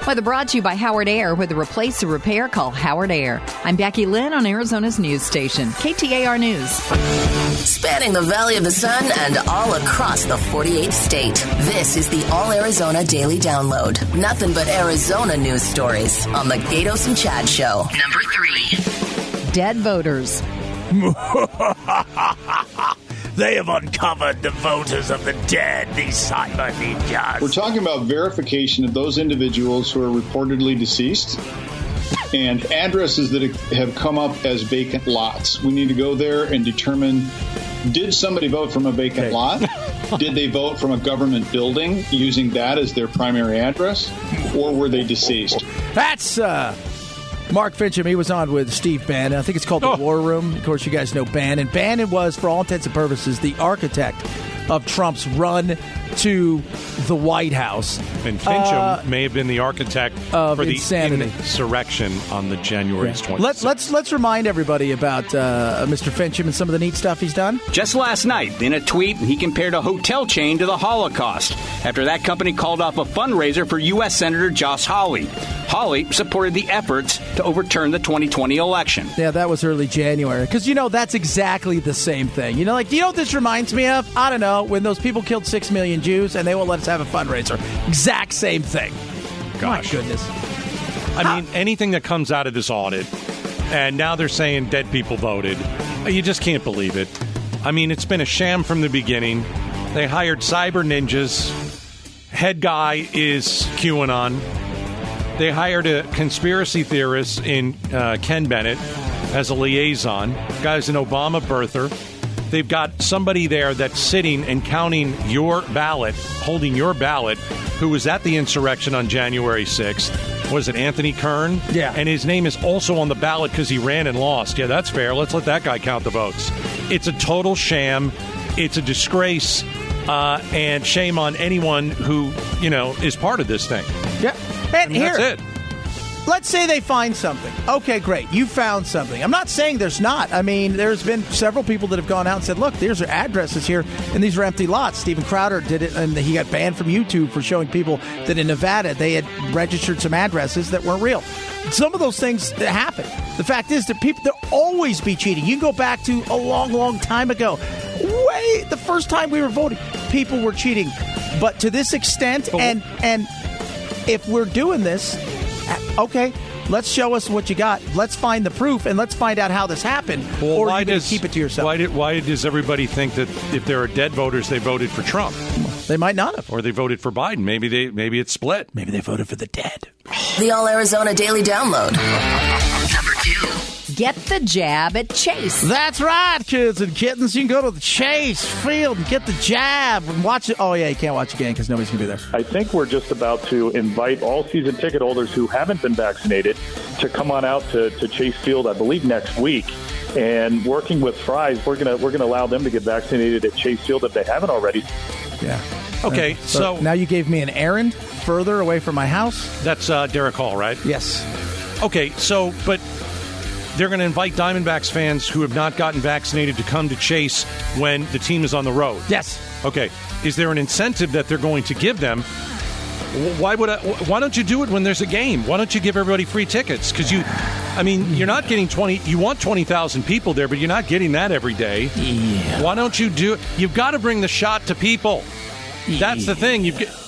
Weather brought to you by Howard Air. With a replace or repair, call Howard Air. I'm Becky Lynn on Arizona's news station, KTAR News. Spanning the Valley of the Sun and all across the 48th state. This is the All Arizona Daily Download. Nothing but Arizona news stories on the Gatos and Chad Show. Number 3. Dead voters. They have uncovered the voters of the dead, these cyber ninjas. We're talking about verification of those individuals who are reportedly deceased and addresses that have come up as vacant lots. We need to go there and determine, did somebody vote from a vacant lot? Did they vote from a government building using that as their primary address? Or were they deceased? That's Mark Fincham. He was on with Steve Bannon. I think it's called The War Room. Of course, you guys know Bannon. Bannon was, for all intents and purposes, the architect of Trump's run to the White House. And Fincham may have been the architect of for the insanity. Insurrection on the January 26th. Let's remind everybody about Mr. Fincham and some of the neat stuff he's done. Just last night, in a tweet, he compared a hotel chain to the Holocaust after that company called off a fundraiser for U.S. Senator Josh Hawley. Hawley supported the efforts to overturn the 2020 election. Yeah, that was early January. Because, that's exactly the same thing. Do you know what this reminds me of? I don't know, when those people killed 6 million Jews and they won't let us have a fundraiser. Exact same thing. Gosh. My goodness. I mean, anything that comes out of this audit, and now they're saying dead people voted, you just can't believe it. I mean, it's been a sham from the beginning. They hired cyber ninjas. Head guy is QAnon. They hired a conspiracy theorist in Ken Bennett as a liaison. Guy's an Obama birther. They've got somebody there that's sitting and counting your ballot, holding your ballot, who was at the insurrection on January 6th. Was it Anthony Kern? Yeah. And his name is also on the ballot because he ran and lost. Yeah, that's fair. Let's let that guy count the votes. It's a total sham. It's a disgrace. And shame on anyone who, is part of this thing. Yeah. And here, that's it. Let's say they find something. Okay, great. You found something. I'm not saying there's not. I mean, there's been several people that have gone out and said, look, there's our addresses here, and these are empty lots. Steven Crowder did it, and he got banned from YouTube for showing people that in Nevada they had registered some addresses that weren't real. Some of those things that happen. The fact is that people, there'll always be cheating. You can go back to a long, long time ago. The first time we were voting, people were cheating. But to this extent, and if we're doing this, okay, let's show us what you got. Let's find the proof, and let's find out how this happened. Well, or are you going to keep it to yourself? Why does everybody think that if there are dead voters, they voted for Trump? They might not have. Or they voted for Biden. Maybe it's split. Maybe they voted for the dead. The All Arizona Daily Download. Number 2. Get the jab at Chase. That's right, kids and kittens. You can go to the Chase Field and get the jab and watch it. Oh, yeah, you can't watch the game because nobody's going to be there. I think we're just about to invite all season ticket holders who haven't been vaccinated to come on out to Chase Field, I believe, next week. And working with Fry's, we're gonna allow them to get vaccinated at Chase Field if they haven't already. Yeah. Okay, so now you gave me an errand further away from my house. That's Derek Hall, right? Yes. Okay, but they're going to invite Diamondbacks fans who have not gotten vaccinated to come to Chase when the team is on the road. Yes. Okay. Is there an incentive that they're going to give them? Why don't you do it when there's a game? Why don't you give everybody free tickets? Because you're not getting 20. You want 20,000 people there, but you're not getting that every day. Yeah. Why don't you do it? You've got to bring the shot to people. That's the thing.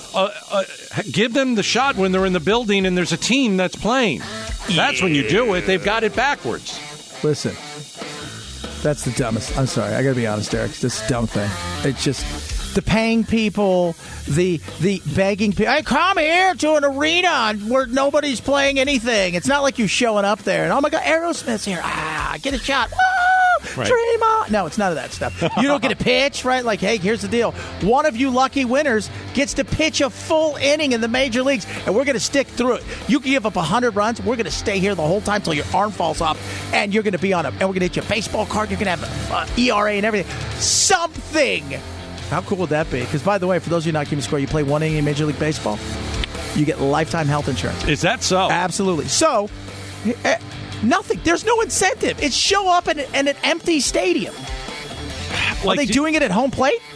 Give them the shot when they're in the building and there's a team that's playing. That's when you do it. They've got it backwards. Listen, that's the dumbest. I'm sorry. I got to be honest, Derek. This dumb thing. It's just the paying people, the begging people. Hey, come here to an arena where nobody's playing anything. It's not like you showing up there and, oh, my God, Aerosmith's here. Get a shot. Right. Dream on. No, it's none of that stuff. You don't get a pitch, right? Like, hey, here's the deal. One of you lucky winners gets to pitch a full inning in the major leagues, and we're going to stick through it. You can give up 100 runs. We're going to stay here the whole time till your arm falls off, and you're going to be on and we're going to hit you a baseball card. You're going to have ERA and everything. Something. How cool would that be? Because, by the way, for those of you not keeping score, you play one inning in Major League Baseball, you get lifetime health insurance. Is that so? Absolutely. So, nothing. There's no incentive. It's show up in an empty stadium. Are they doing it at home plate?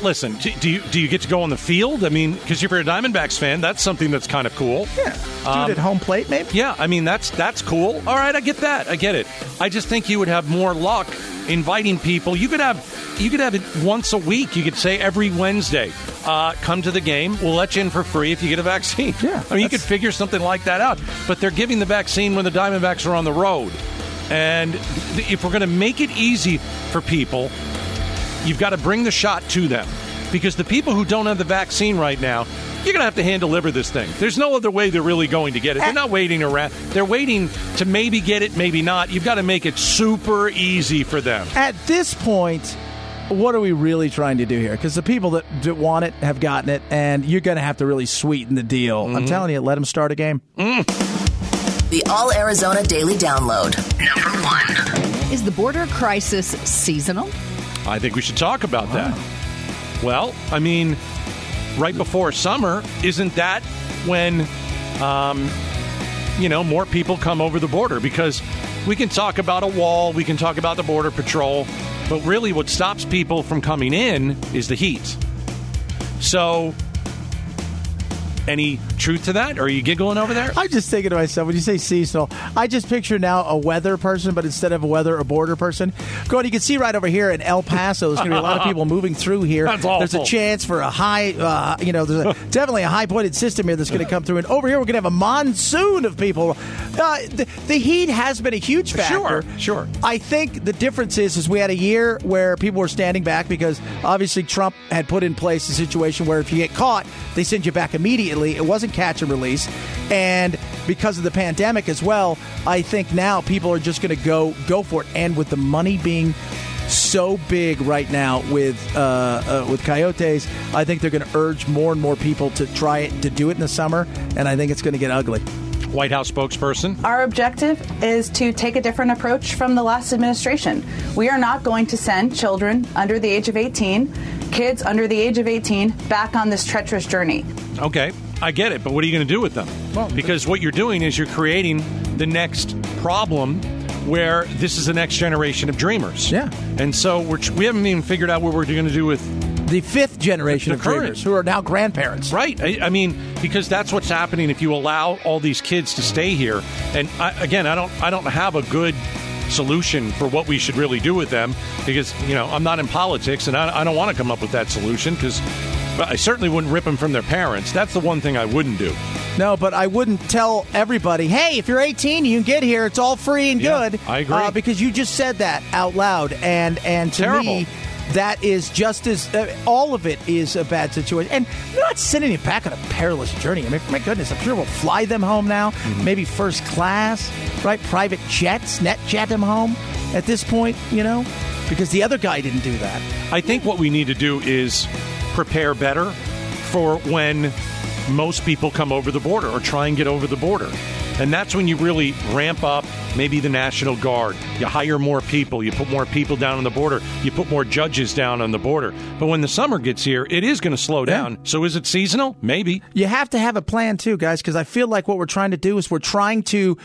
listen, do you get to go on the field? I mean, because if you're a Diamondbacks fan, that's something that's kind of cool. Yeah, do it at home plate, maybe. Yeah, I mean that's cool. All right, I get that. I get it. I just think you would have more luck inviting people. You could have it once a week. You could say every Wednesday, come to the game. We'll let you in for free if you get a vaccine. Yeah, I mean, you could figure something like that out. But they're giving the vaccine when the Diamondbacks are on the road. And if we're going to make it easy for people, you've got to bring the shot to them. Because the people who don't have the vaccine right now, you're going to have to hand-deliver this thing. There's no other way they're really going to get it. They're not waiting around. They're waiting to maybe get it, maybe not. You've got to make it super easy for them. At this point, what are we really trying to do here? Because the people that want it have gotten it, and you're going to have to really sweeten the deal. I'm telling you, let them start a game. The All Arizona Daily Download. Number 1. Is the border crisis seasonal? I think we should talk about that. Well, I mean, right before summer, isn't that when, more people come over the border? Because we can talk about a wall, we can talk about the Border Patrol, but really what stops people from coming in is the heat. So, any truth to that? Or are you giggling over there? I'm just thinking to myself, when you say seasonal, I just picture now a weather person, but instead of a border person. Go, you can see right over here in El Paso, there's going to be a lot of people moving through here. That's awful. There's a chance for a high, there's definitely a high-pointed system here that's going to come through. And over here, we're going to have a monsoon of people. The heat has been a huge factor. Sure. I think the difference is we had a year where people were standing back because obviously Trump had put in place a situation where if you get caught, they send you back immediately. It wasn't catch and release. And because of the pandemic as well, I think now people are just going to go for it. And with the money being so big right now with Coyotes, I think they're going to urge more and more people to try it, to do it in the summer. And I think it's going to get ugly. White House spokesperson. Our objective is to take a different approach from the last administration. We are not going to send children under the age of 18, kids under the age of 18, back on this treacherous journey. Okay, I get it, but what are you going to do with them? Well, because what you're doing is you're creating the next problem where this is the next generation of dreamers. Yeah. And so we haven't even figured out what we're going to do with the fifth generation the of dreamers who are now grandparents. Right. I mean, because that's what's happening if you allow all these kids to stay here. And I don't have a good solution for what we should really do with them because, I'm not in politics and I don't want to come up with that solution because I certainly wouldn't rip them from their parents. That's the one thing I wouldn't do. No, but I wouldn't tell everybody, hey, if you're 18, you can get here. It's all free and good. I agree. Because you just said that out loud. And to Terrible. me, that is just as all of it is a bad situation. And we're not sending you back on a perilous journey. I mean, my goodness, I'm sure we'll fly them home now. Mm-hmm. Maybe first class, right? Private jets, net jet them home at this point, because the other guy didn't do that. I think what we need to do is prepare better for when most people come over the border or try and get over the border. And that's when you really ramp up maybe the National Guard. You hire more people. You put more people down on the border. You put more judges down on the border. But when the summer gets here, it is going to slow down. So is it seasonal? Maybe. You have to have a plan, too, guys, because I feel like what we're trying to do is we're trying to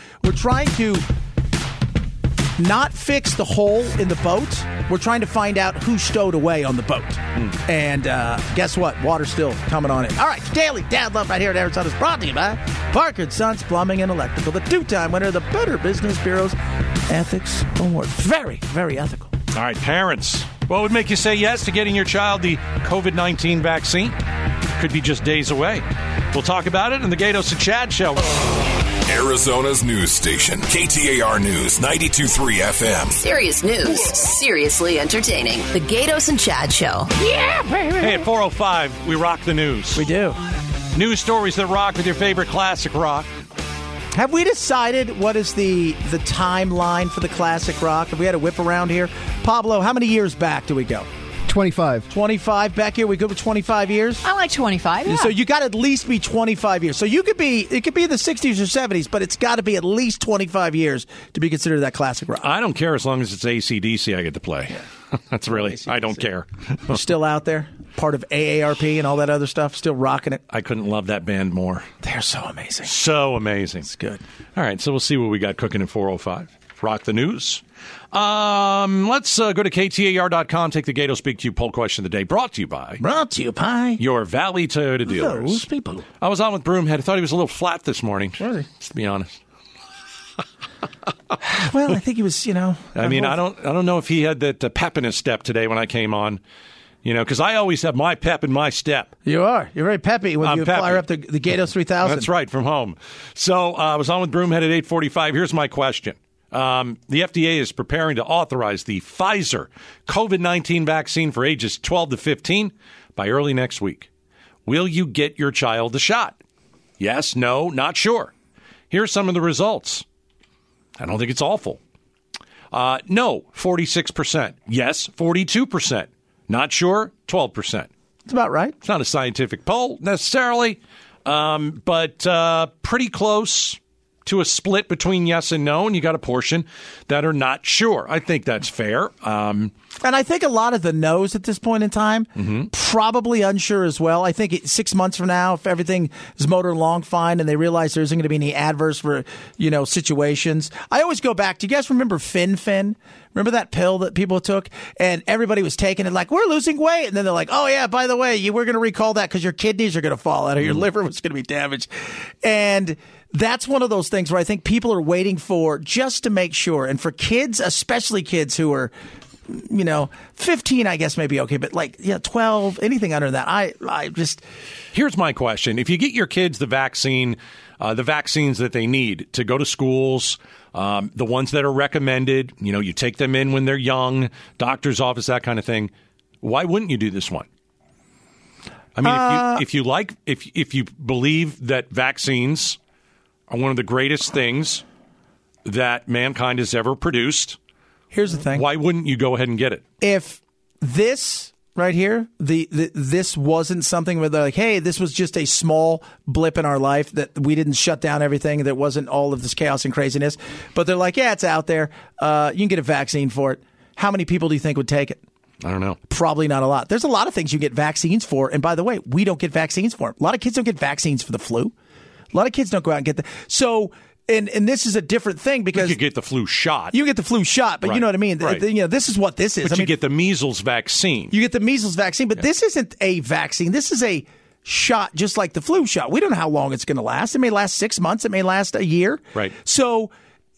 not fix the hole in the boat. We're trying to find out who stowed away on the boat. And guess what? Water's still coming on in. All right, Daily Dad Love right here at Arizona is brought to you by Parker & Sons Plumbing and Electrical, the two-time winner of the Better Business Bureau's Ethics Award. Very, very ethical. All right, parents. What would make you say yes to getting your child the COVID-19 vaccine? Could be just days away. We'll talk about it in the Gatos and Chad Show. Arizona's news station, KTAR News 92.3 FM. Serious news, seriously entertaining. The Gatos and Chad Show. Yeah, baby. Hey, at 4:05, we rock the news. We do. News stories that rock with your favorite classic rock. Have we decided what is the timeline for the classic rock? Have we had a whip around here? Pablo, how many years back do we go? 25. 25 back here. We good with 25 years? I like 25, yeah. So you got to at least be 25 years. So it could be in the 60s or 70s, but it's got to be at least 25 years to be considered that classic rock. I don't care as long as it's AC/DC I get to play. That's really, AC/DC. I don't care. You're still out there? Part of AARP and all that other stuff? Still rocking it? I couldn't love that band more. They're so amazing. So amazing. It's good. All right, so we'll see what we got cooking at 4:05. rock the news. Let's go to KTAR.com, take the Gato Speak to You poll question of the day, brought to you by your Valley Toyota dealers. Those people. I was on with Broomhead. I thought he was a little flat this morning, to be honest. Well, I think he was, I mean, I don't know if he had that pep in his step today when I came on, because I always have my pep in my step. You are. You're very peppy when you fire up the Gatos 3000. That's right, from home. So I was on with Broomhead at 8:45. Here's my question. The FDA is preparing to authorize the Pfizer COVID-19 vaccine for ages 12 to 15 by early next week. Will you get your child the shot? Yes, no, not sure. Here's some of the results. I don't think it's awful. No, 46%. Yes, 42%. Not sure, 12%. It's about right. It's not a scientific poll necessarily, but pretty close to a split between yes and no, and you got a portion that are not sure. I think that's fair. And I think a lot of the no's at this point in time, probably unsure as well. I think 6 months from now, if everything is motored along fine and they realize there isn't going to be any adverse situations. I always go back. Do you guys remember FinFin? Remember that pill that people took? And everybody was taking it like, we're losing weight. And then they're like, oh, yeah, by the way, we're going to recall that because your kidneys are going to fall out or your liver was going to be damaged. And that's one of those things where I think people are waiting for just to make sure. And for kids, especially kids who are, 15, I guess maybe okay. But 12, anything under that, I just. Here's my question. If you get your kids the vaccines that they need to go to schools, the ones that are recommended, you take them in when they're young, doctor's office, that kind of thing. Why wouldn't you do this one? I mean, if you believe that vaccines are one of the greatest things that mankind has ever produced. Here's the thing. Why wouldn't you go ahead and get it? If this right here, this wasn't something where they're like, hey, this was just a small blip in our life that we didn't shut down everything, that wasn't all of this chaos and craziness. But they're like, yeah, it's out there. You can get a vaccine for it. How many people do you think would take it? I don't know. Probably not a lot. There's a lot of things you get vaccines for. And by the way, we don't get vaccines for them. A lot of kids don't get vaccines for the flu. A lot of kids don't go out and get that. So, and this is a different thing because you get the flu shot. You get the flu shot, but right. You know what I mean. Right. This is what this is. But you get the measles vaccine. You get the measles vaccine, but this isn't a vaccine. This is a shot, just like the flu shot. We don't know how long it's going to last. It may last 6 months. It may last a year. Right. So,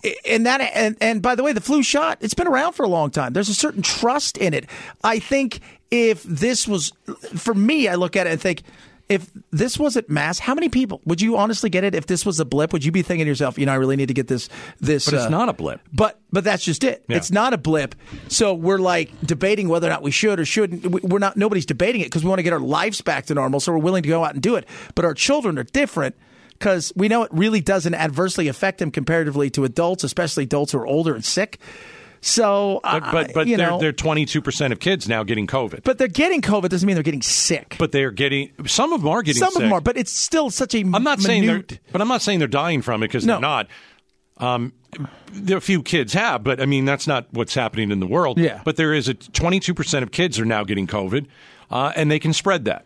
and by the way, the flu shot, it's been around for a long time. There's a certain trust in it. I think if this was, for me, I look at it and think, if this wasn't mass, how many people would you honestly get it? If this was a blip, would you be thinking to yourself, I really need to get this? But it's not a blip. But that's just it. Yeah. It's not a blip. So we're debating whether or not we should or shouldn't. We're not. Nobody's debating it because we want to get our lives back to normal. So we're willing to go out and do it. But our children are different because we know it really doesn't adversely affect them comparatively to adults, especially adults who are older and sick. So, but they're 22% of kids now getting COVID. But they're getting COVID doesn't mean they're getting sick. But they're getting some of them are getting sick. Some of them are, but it's still such a. I'm not saying they're dying from it because they're not. There are a few kids have, but I mean that's not what's happening in the world. Yeah. But there is 22% of kids are now getting COVID, and they can spread that.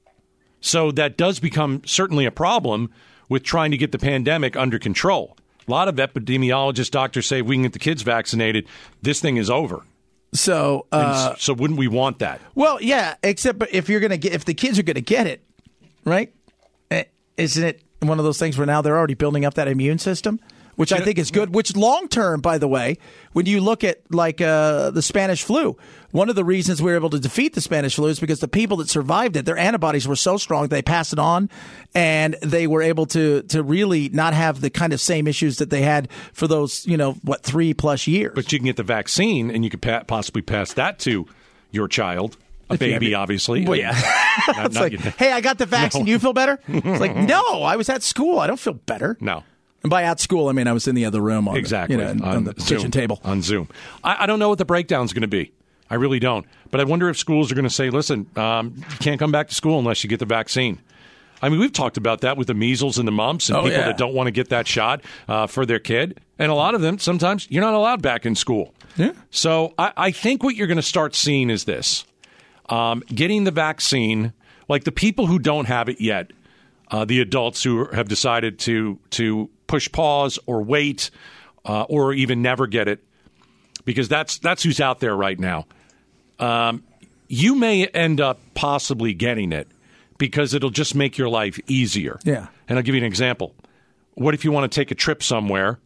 So that does become certainly a problem with trying to get the pandemic under control. A lot of epidemiologists, doctors say if we can get the kids vaccinated, this thing is over. So, so wouldn't we want that? Well, yeah. Except if the kids are going to get it, right? Isn't it one of those things where now they're already building up that immune system, which I think is good. Which long term, by the way, when you look at the Spanish flu, one of the reasons we were able to defeat the Spanish flu is because the people that survived it, their antibodies were so strong they passed it on, and they were able to really not have the kind of same issues that they had for those 3+ years. But you can get the vaccine, and you could possibly pass that to your child. A baby, obviously. Well, yeah. Hey, I got the vaccine. Do you feel better? It's like, no, I was at school. I don't feel better. No. And by at school, I mean I was in the other room on the kitchen table. On Zoom. I don't know what the breakdown's going to be. I really don't. But I wonder if schools are going to say, listen, you can't come back to school unless you get the vaccine. I mean, we've talked about that with the measles and the mumps and people that don't want to get that shot for their kid. And a lot of them, sometimes you're not allowed back in school. Yeah. So I think what you're going to start seeing is this. Getting the vaccine, like the people who don't have it yet, the adults who have decided to push pause or wait or even never get it, because that's who's out there right now. You may end up possibly getting it because it'll just make your life easier. Yeah. And I'll give you an example. What if you want to take a trip somewhere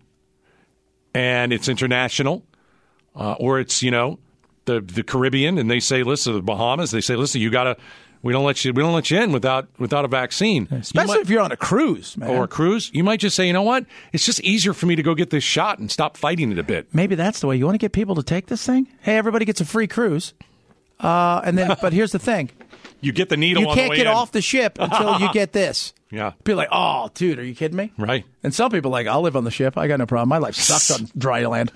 and it's international, or it's, the Caribbean, and they say, listen, the Bahamas, they say, listen, we don't let you in without a vaccine. Especially if you're on a cruise, man. Or a cruise. You might just say, you know what? It's just easier for me to go get this shot and stop fighting it a bit. Maybe that's the way. You want to get people to take this thing? Hey, everybody gets a free cruise. But here's the thing. You get the needle on the way in. You can't get off the ship until you get this. Yeah. People are like, oh, dude, are you kidding me? Right. And some people are like, I'll live on the ship. I got no problem. My life sucks on dry land.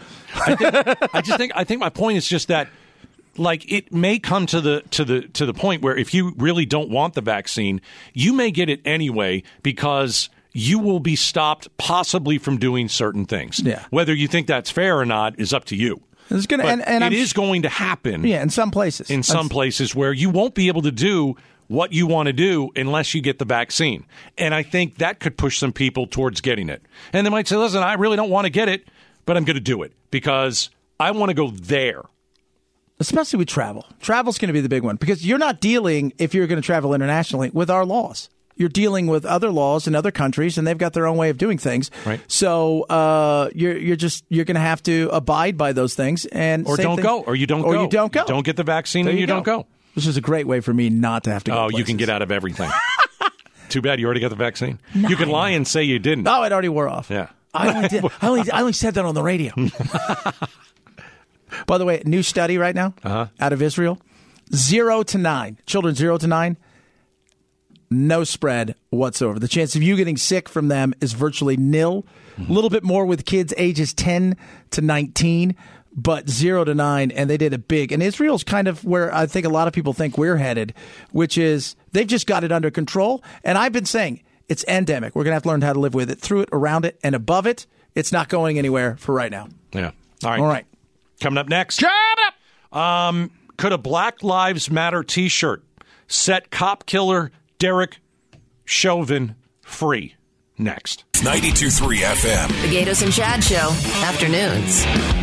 I think my point is just that, like, it may come to the point where if you really don't want the vaccine, you may get it anyway because you will be stopped possibly from doing certain things. Yeah. Whether you think that's fair or not is up to you. It's gonna, it is going to happen. Yeah, in some places. In some places where you won't be able to do what you want to do unless you get the vaccine. And I think that could push some people towards getting it. And they might say, listen, I really don't want to get it, but I'm going to do it because I want to go there. Especially with travel. Travel's going to be the big one because you're not dealing, if you're going to travel internationally, with our laws. You're dealing with other laws in other countries, and they've got their own way of doing things. Right. So you're going to have to abide by those things, and or don't go. You don't go. Don't get the vaccine, and you don't go. This is a great way for me not to have to go. Oh, you can get out of everything. Too bad you already got the vaccine. You can lie and say you didn't. Oh, it already wore off. Yeah. I only said that on the radio. By the way, new study right now out of Israel: 0 to 9 children, 0 to 9. No spread whatsoever. The chance of you getting sick from them is virtually nil. A little bit more with kids ages 10 to 19, but 0 to 9, and they did it big. And Israel's kind of where I think a lot of people think we're headed, which is they've just got it under control. And I've been saying it's endemic. We're going to have to learn how to live with it, through it, around it, and above it. It's not going anywhere for right now. Yeah. All right. Coming up next. Shut up! Could a Black Lives Matter T-shirt set cop killer Derek Chauvin free? Next. 92.3 FM. The Gatos and Chad Show. Afternoons.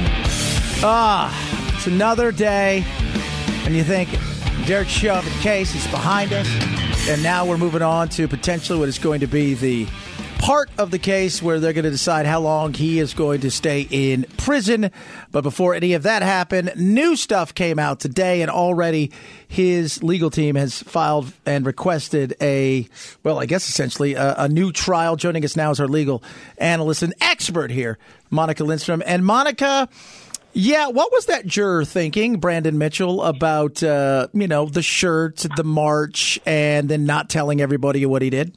It's another day, and you think Derek Chauvin case is behind us, and now we're moving on to potentially what is going to be the part of the case where they're going to decide how long he is going to stay in prison. But before any of that happened, new stuff came out today, and already his legal team has filed and requested essentially a new trial. Joining us now is our legal analyst and expert here, Monica Lindstrom. And Monica, what was that juror thinking, Brandon Mitchell, about, the shirt, the march, and then not telling everybody what he did?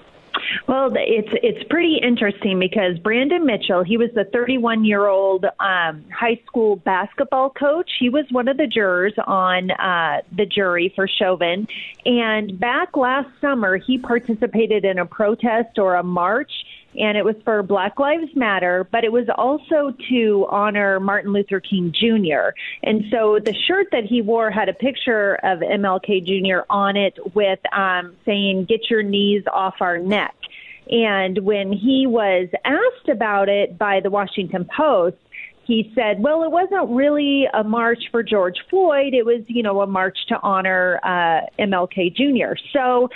Well, it's pretty interesting because Brandon Mitchell, he was the 31-year-old high school basketball coach. He was one of the jurors on the jury for Chauvin. And back last summer, he participated in a protest or a march, and it was for Black Lives Matter, but it was also to honor Martin Luther King Jr. And so the shirt that he wore had a picture of MLK Jr. on it with saying, "Get your knees off our neck." And when he was asked about it by the Washington Post, he said, well, it wasn't really a march for George Floyd. It was, a march to honor MLK Jr. So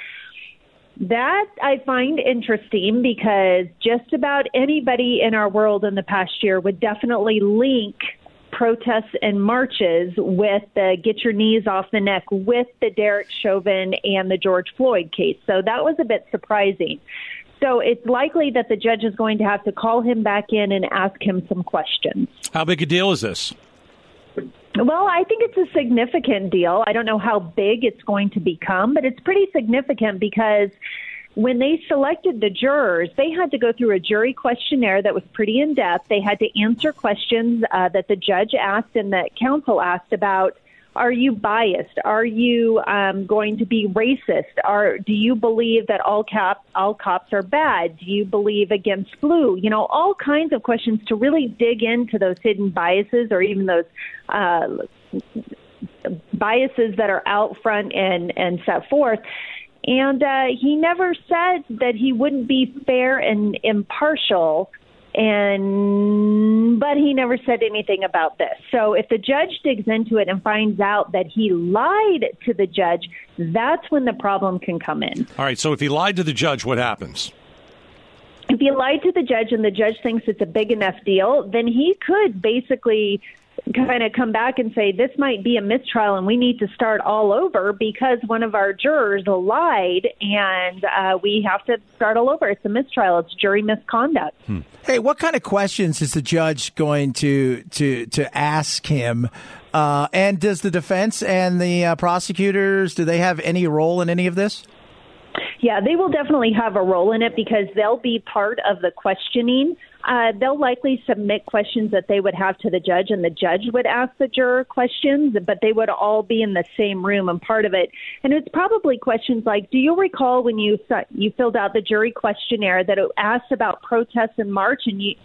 that I find interesting because just about anybody in our world in the past year would definitely link protests and marches with the get your knees off the neck with the Derek Chauvin and the George Floyd case. So that was a bit surprising. So it's likely that the judge is going to have to call him back in and ask him some questions. How big a deal is this? Well, I think it's a significant deal. I don't know how big it's going to become, but it's pretty significant because when they selected the jurors, they had to go through a jury questionnaire that was pretty in-depth. They had to answer questions that the judge asked and that counsel asked about, are you biased? Are you going to be racist? Do you believe that all cops are bad? Do you believe against blue? All kinds of questions to really dig into those hidden biases or even those biases that are out front and set forth. And he never said that he wouldn't be fair and impartial but he never said anything about this. So if the judge digs into it and finds out that he lied to the judge, that's when the problem can come in. All right, so if he lied to the judge, what happens? If he lied to the judge and the judge thinks it's a big enough deal, then he could basically kind of come back and say, this might be a mistrial and we need to start all over because one of our jurors lied and we have to start all over. It's a mistrial. It's jury misconduct. Hey, what kind of questions is the judge going to ask him? And does the defense and the prosecutors, do they have any role in any of this? Yeah, they will definitely have a role in it because they'll be part of the questioning. They'll likely submit questions that they would have to the judge, and the judge would ask the juror questions, but they would all be in the same room and part of it. And it's probably questions like, do you recall when you filled out the jury questionnaire that it asked about protests and marches,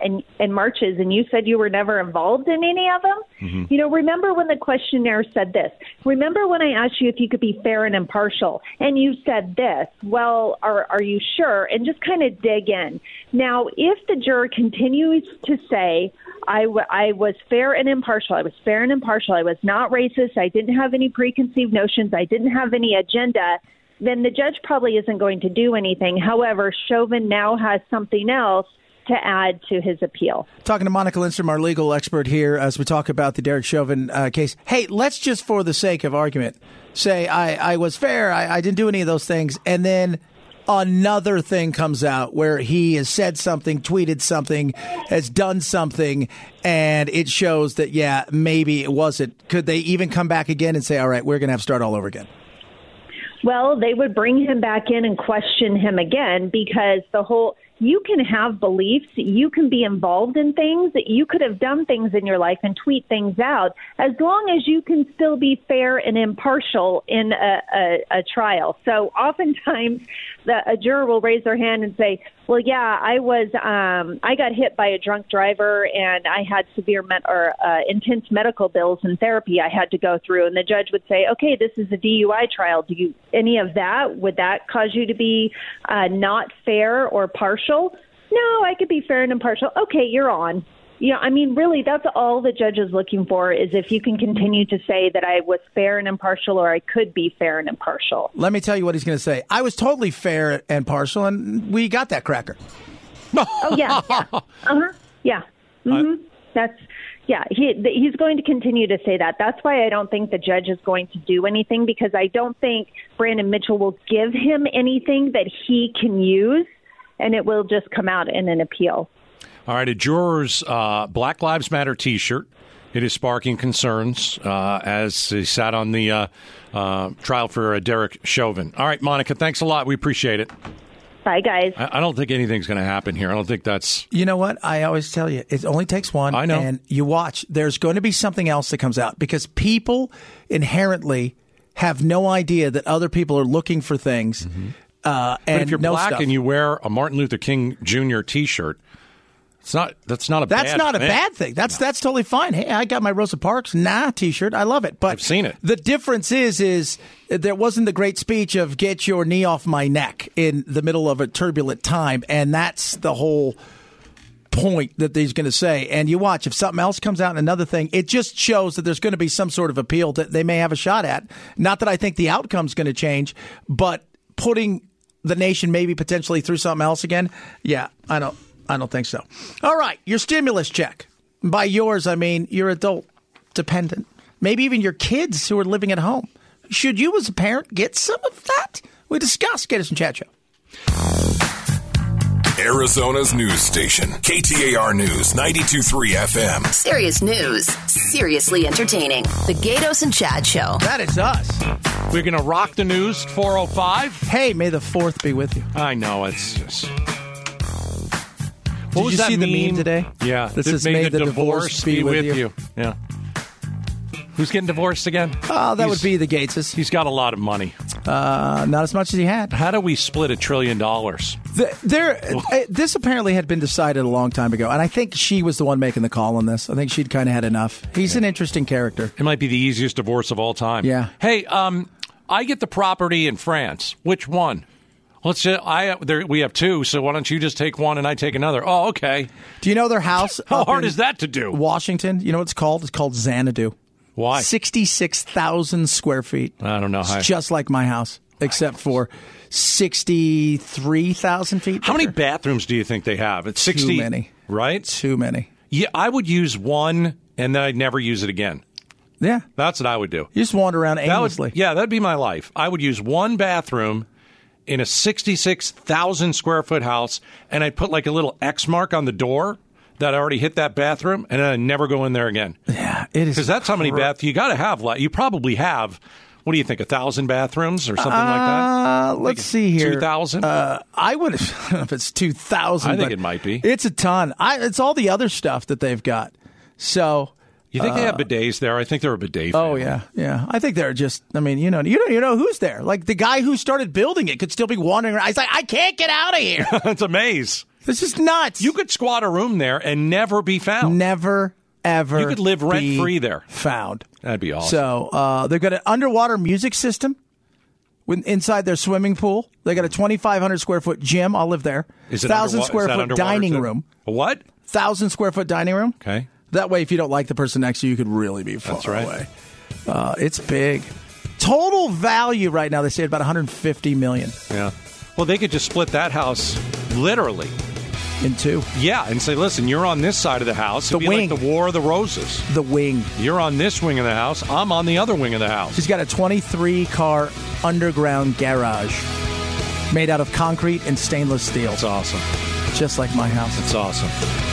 and you said you were never involved in any of them? Mm-hmm. You know, remember when the questionnaire said this? Remember when I asked you if you could be fair and impartial, and you said this? Well, are you sure? And just kind of dig in. Now, if the juror continues to say, I was fair and impartial, I was fair and impartial, I was not racist, I didn't have any preconceived notions, I didn't have any agenda, then the judge probably isn't going to do anything. However, Chauvin now has something else to add to his appeal. Talking to Monica Lindstrom, our legal expert here, as we talk about the Derek Chauvin case. Hey, let's just, for the sake of argument, say I was fair, I didn't do any of those things, and then another thing comes out where he has said something, tweeted something, has done something, and it shows that, yeah, maybe it wasn't. Could they even come back again and say, all right, we're going to have to start all over again? Well, they would bring him back in and question him again because you can have beliefs, you can be involved in things, that you could have done things in your life and tweet things out, as long as you can still be fair and impartial in a trial. So oftentimes a juror will raise their hand and say, well, yeah, I got hit by a drunk driver and I had severe intense medical bills and therapy I had to go through. And the judge would say, okay, this is a DUI trial. Any of that, would that cause you to be not fair or partial? No, I could be fair and impartial. Okay, you're on. Yeah, I mean, really, that's all the judge is looking for, is if you can continue to say that I was fair and impartial, or I could be fair and impartial. Let me tell you what he's going to say. I was totally fair and partial, and we got that cracker. Oh, yeah. Uh-huh. Yeah. Mm-hmm. He's going to continue to say that. That's why I don't think the judge is going to do anything, because I don't think Brandon Mitchell will give him anything that he can use, and it will just come out in an appeal. All right, a juror's Black Lives Matter T-shirt. It is sparking concerns as he sat on the trial for Derek Chauvin. All right, Monica, thanks a lot. We appreciate it. Bye, guys. I don't think anything's going to happen here. I don't think that's... You know what? I always tell you, it only takes one. I know. And you watch. There's going to be something else that comes out, because people inherently have no idea that other people are looking for things. Mm-hmm. But if you're black stuff. And you wear a Martin Luther King Jr. T-shirt, that's not a bad thing. That's totally fine. Hey, I got my Rosa Parks T-shirt. I love it. But I've seen it. The difference is there wasn't the great speech of "get your knee off my neck" in the middle of a turbulent time, and that's the whole point that he's going to say. And you watch, if something else comes out, another thing, it just shows that there's going to be some sort of appeal that they may have a shot at. Not that I think the outcome's going to change, but putting the nation maybe potentially through something else again. Yeah, I don't think so. All right, your stimulus check. By yours, I mean your adult dependent. Maybe even your kids who are living at home. Should you as a parent get some of that? We discuss. Get us in Chat Show. Arizona's news station, KTAR News 92.3 FM. Serious news, seriously entertaining. The Gatos and Chad Show. That is us. We're going to rock the news, 4:05. Hey, may the 4th be with you. I know, it's just... Did you see the meme today? Yeah. This is may the divorce be with you. Yeah. Who's getting divorced again? Oh, that would be the Gateses. He's got a lot of money. Not as much as he had. How do we split $1 trillion? This apparently had been decided a long time ago, and I think she was the one making the call on this. I think she'd kind of had enough. He's an interesting character. It might be the easiest divorce of all time. Yeah. Hey, I get the property in France. Which one? We have two, so why don't you just take one and I take another? Oh, okay. Do you know their house? How hard is that to do? Washington. You know what it's called? It's called Xanadu. Why? 66,000 square feet. I don't know. It's just like my house, except for 63,000 feet. How many bathrooms do you think they have? It's 60. Too many. Right? Too many. Yeah, I would use one and then I'd never use it again. Yeah. That's what I would do. You just wander around aimlessly. That'd be my life. I would use one bathroom in a 66,000 square foot house, and I'd put like a little X mark on the door that I already hit that bathroom, and then I'd never go in there again. Yeah, it is. Because that's how many bathrooms you got to have. You probably have, what do you think, 1,000 bathrooms or something like that? Let's see here. 2,000? I would, I don't know if it's 2,000. I think it might be. It's a ton. It's all the other stuff that they've got. So. You think they have bidets there? I think they're a bidet family. Oh, yeah. I think they're just, I mean, you know who's there. Like, the guy who started building it could still be wandering around. He's like, I can't get out of here. It's a maze. This is nuts. You could squat a room there and never be found. Never, ever. You could live rent-free there. Found. That'd be awesome. So, they've got an underwater music system inside their swimming pool. They got a 2,500 square foot gym. I'll live there. Is it 1,000 square foot dining room. A what? 1,000 square foot dining room. Okay. That way, if you don't like the person next to you, you could really be far away. It's big. Total value right now, they say about $150 million. Yeah. Well, they could just split that house literally in two. Yeah, and say, listen, you're on this side of the house. It'd be like the War of the Roses. The wing. You're on this wing of the house. I'm on the other wing of the house. He's got a 23-car underground garage made out of concrete and stainless steel. That's awesome. Just like my house. It's awesome.